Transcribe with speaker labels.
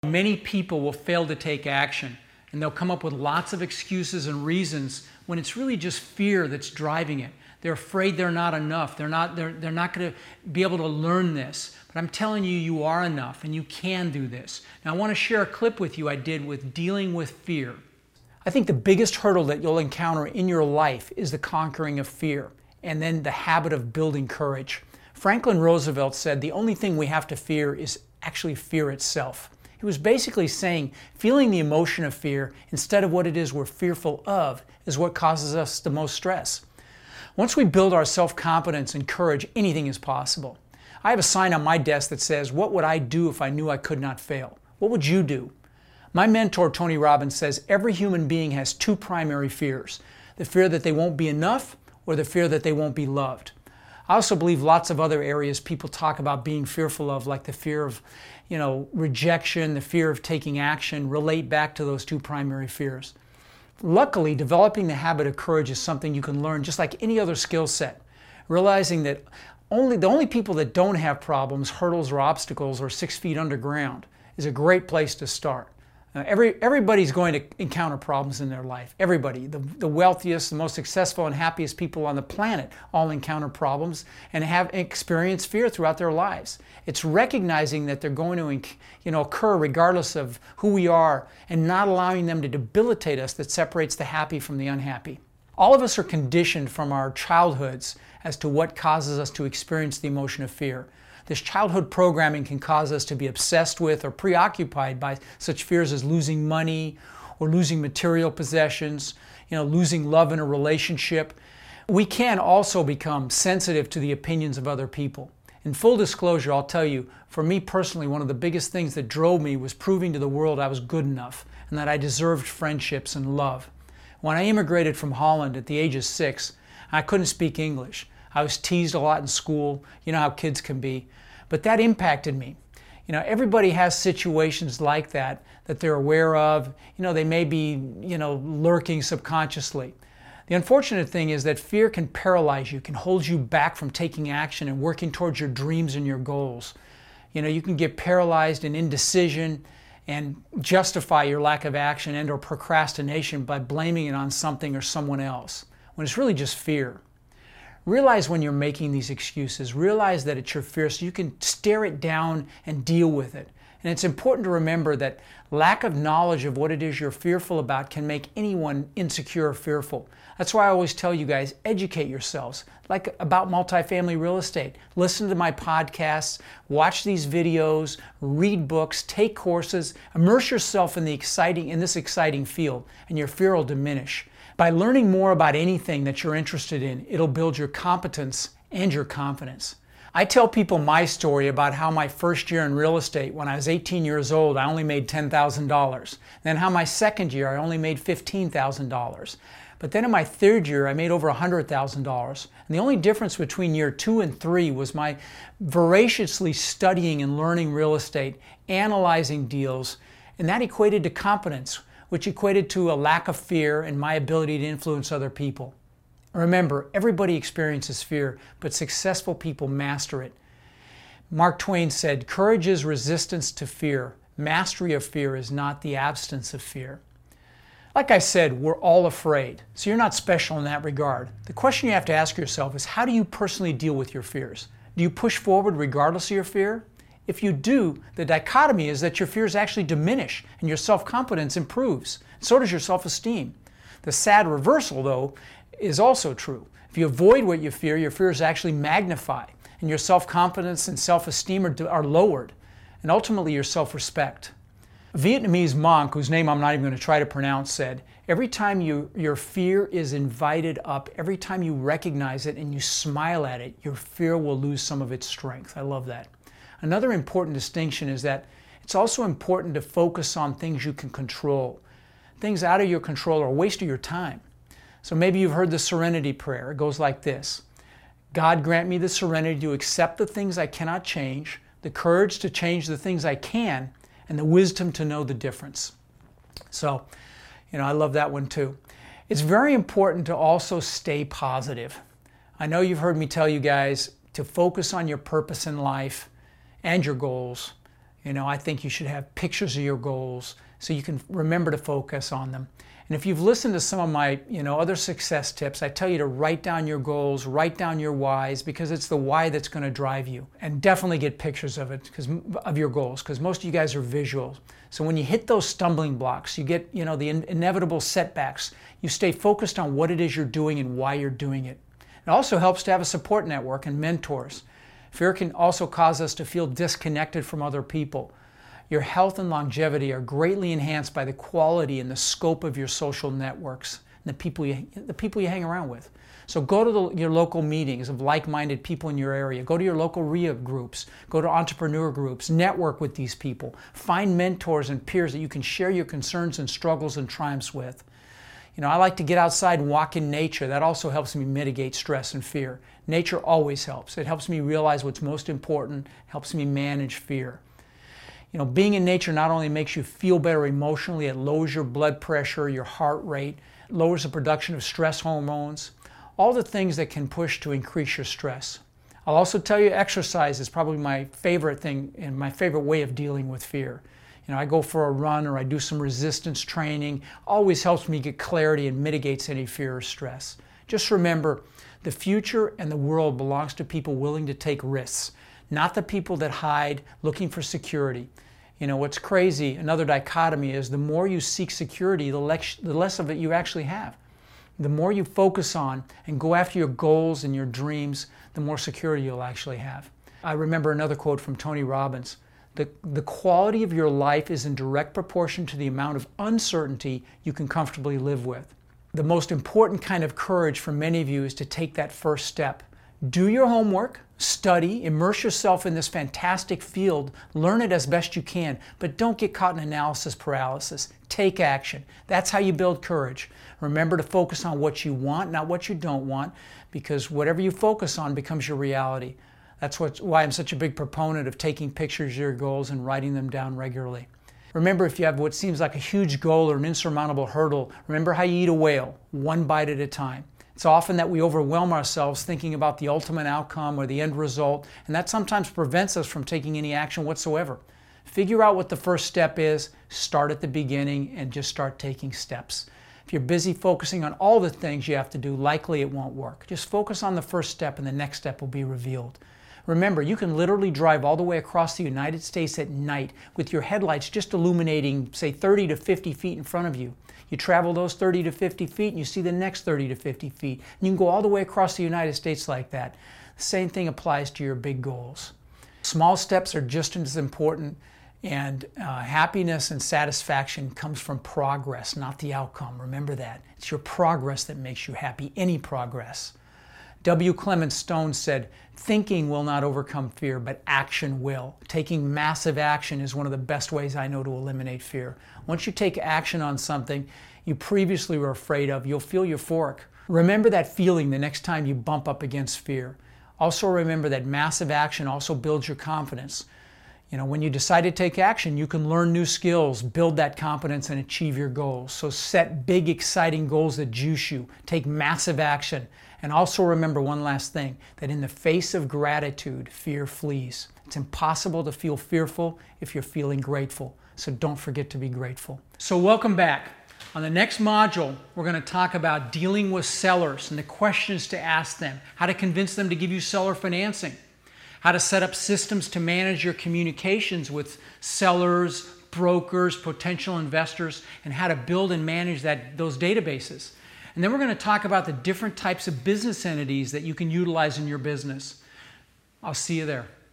Speaker 1: Many people will fail to take action, and they'll come up with lots of excuses and reasons when it's really just fear that's driving it. They're afraid they're not enough. They're not going to be able to learn this. But I'm telling you, you are enough and you can do this. Now I want to share a clip with you I did with dealing with fear. I think the biggest hurdle that you'll encounter in your life is the conquering of fear and then the habit of building courage. Franklin Roosevelt said the only thing we have to fear is actually fear itself. He was basically saying feeling the emotion of fear instead of what it is we're fearful of is what causes us the most stress. Once we build our self-confidence and courage, anything is possible. I have a sign on my desk that says, "What would I do if I knew I could not fail?" What would you do? My mentor, Tony Robbins, says every human being has two primary fears: the fear that they won't be enough or the fear that they won't be loved. I also believe lots of other areas people talk about being fearful of, like the fear of, rejection, the fear of taking action, relate back to those two primary fears. Luckily, developing the habit of courage is something you can learn just like any other skill set. Realizing that the only people that don't have problems, hurdles or obstacles or 6 feet underground is a great place to start. Everybody's going to encounter problems in their life. Everybody. The wealthiest, the most successful and happiest people on the planet all encounter problems and have experienced fear throughout their lives. It's recognizing that they're going to occur regardless of who we are and not allowing them to debilitate us that separates the happy from the unhappy. All of us are conditioned from our childhoods as to what causes us to experience the emotion of fear. This childhood programming can cause us to be obsessed with or preoccupied by such fears as losing money or losing material possessions, losing love in a relationship. We can also become sensitive to the opinions of other people. In full disclosure, I'll tell you, for me personally, one of the biggest things that drove me was proving to the world I was good enough and that I deserved friendships and love. When I immigrated from Holland at the age of 6, I couldn't speak English. I was teased a lot in school, you know how kids can be, but that impacted me. Everybody has situations like that they're aware of. They may be, lurking subconsciously. The unfortunate thing is that fear can paralyze you, can hold you back from taking action and working towards your dreams and your goals. You can get paralyzed in indecision and justify your lack of action and or procrastination by blaming it on something or someone else, when it's really just fear. Realize when you're making these excuses, realize that it's your fear so you can stare it down and deal with it. And it's important to remember that lack of knowledge of what it is you're fearful about can make anyone insecure or fearful. That's why I always tell you guys, educate yourselves, like about multifamily real estate. Listen to my podcasts, watch these videos, read books, take courses, immerse yourself in this exciting field, and your fear will diminish. By learning more about anything that you're interested in, it'll build your competence and your confidence. I tell people my story about how my first year in real estate, when I was 18 years old, I only made $10,000. Then how my second year, I only made $15,000. But then in my third year, I made over $100,000. And the only difference between year 2 and 3 was my voraciously studying and learning real estate, analyzing deals, and that equated to competence, which equated to a lack of fear and my ability to influence other people. Remember, everybody experiences fear, but successful people master it. Mark Twain said, "Courage is resistance to fear. Mastery of fear is not the absence of fear." Like I said, we're all afraid, so you're not special in that regard. The question you have to ask yourself is, how do you personally deal with your fears? Do you push forward regardless of your fear? If you do, the dichotomy is that your fears actually diminish and your self-confidence improves. So does your self-esteem. The sad reversal, though, is also true. If you avoid what you fear, your fears actually magnify and your self-confidence and self-esteem are lowered, and ultimately your self-respect. A Vietnamese monk, whose name I'm not even going to try to pronounce, said, "Every time your fear is invited up, every time you recognize it and you smile at it, your fear will lose some of its strength." I love that. Another important distinction is that it's also important to focus on things you can control. Things out of your control are a waste of your time. So maybe you've heard the serenity prayer. It goes like this: God, grant me the serenity to accept the things I cannot change, the courage to change the things I can, and the wisdom to know the difference. So, I love that one too. It's very important to also stay positive. I know you've heard me tell you guys to focus on your purpose in life and your goals. I think you should have pictures of your goals so you can remember to focus on them. And if you've listened to some of my, other success tips, I tell you to write down your goals, write down your whys, because it's the why that's going to drive you. And definitely get pictures of it, of your goals, because most of you guys are visual. So when you hit those stumbling blocks, you get, the inevitable setbacks, you stay focused on what it is you're doing and why you're doing it. It also helps to have a support network and mentors. Fear can also cause us to feel disconnected from other people. Your health and longevity are greatly enhanced by the quality and the scope of your social networks and the people you hang around with. So go to your local meetings of like-minded people in your area. Go to your local RIA groups. Go to entrepreneur groups. Network with these people. Find mentors and peers that you can share your concerns and struggles and triumphs with. I like to get outside and walk in nature. That also helps me mitigate stress and fear. Nature always helps. It helps me realize what's most important, helps me manage fear. Being in nature not only makes you feel better emotionally, it lowers your blood pressure, your heart rate, lowers the production of stress hormones, all the things that can push to increase your stress. I'll also tell you exercise is probably my favorite thing and my favorite way of dealing with fear. I go for a run or I do some resistance training. Always helps me get clarity and mitigates any fear or stress. Just remember, the future and the world belongs to people willing to take risks, not the people that hide looking for security. What's crazy, another dichotomy is the more you seek security, the less of it you actually have. The more you focus on and go after your goals and your dreams, the more security you'll actually have. I remember another quote from Tony Robbins. The quality of your life is in direct proportion to the amount of uncertainty you can comfortably live with. The most important kind of courage for many of you is to take that first step. Do your homework, study, immerse yourself in this fantastic field, learn it as best you can, but don't get caught in analysis paralysis. Take action. That's how you build courage. Remember to focus on what you want, not what you don't want, because whatever you focus on becomes your reality. That's why I'm such a big proponent of taking pictures of your goals and writing them down regularly. Remember, if you have what seems like a huge goal or an insurmountable hurdle, remember how you eat a whale, one bite at a time. It's often that we overwhelm ourselves thinking about the ultimate outcome or the end result, and that sometimes prevents us from taking any action whatsoever. Figure out what the first step is, start at the beginning, and just start taking steps. If you're busy focusing on all the things you have to do, likely it won't work. Just focus on the first step and the next step will be revealed. Remember, you can literally drive all the way across the United States at night with your headlights just illuminating, say, 30 to 50 feet in front of you. You travel those 30 to 50 feet and you see the next 30 to 50 feet. And you can go all the way across the United States like that. The same thing applies to your big goals. Small steps are just as important, and happiness and satisfaction comes from progress, not the outcome. Remember that. It's your progress that makes you happy, any progress. W. Clement Stone said, "Thinking will not overcome fear, but action will." Taking massive action is one of the best ways I know to eliminate fear. Once you take action on something you previously were afraid of, you'll feel euphoric. Remember that feeling the next time you bump up against fear. Also remember that massive action also builds your confidence. When you decide to take action, you can learn new skills, build that confidence, and achieve your goals. So set big, exciting goals that juice you. Take massive action. And also remember one last thing, that in the face of gratitude, fear flees. It's impossible to feel fearful if you're feeling grateful. So don't forget to be grateful. So welcome back. On the next module, we're going to talk about dealing with sellers and the questions to ask them, how to convince them to give you seller financing, how to set up systems to manage your communications with sellers, brokers, potential investors, and how to build and manage those databases. And then we're going to talk about the different types of business entities that you can utilize in your business. I'll see you there.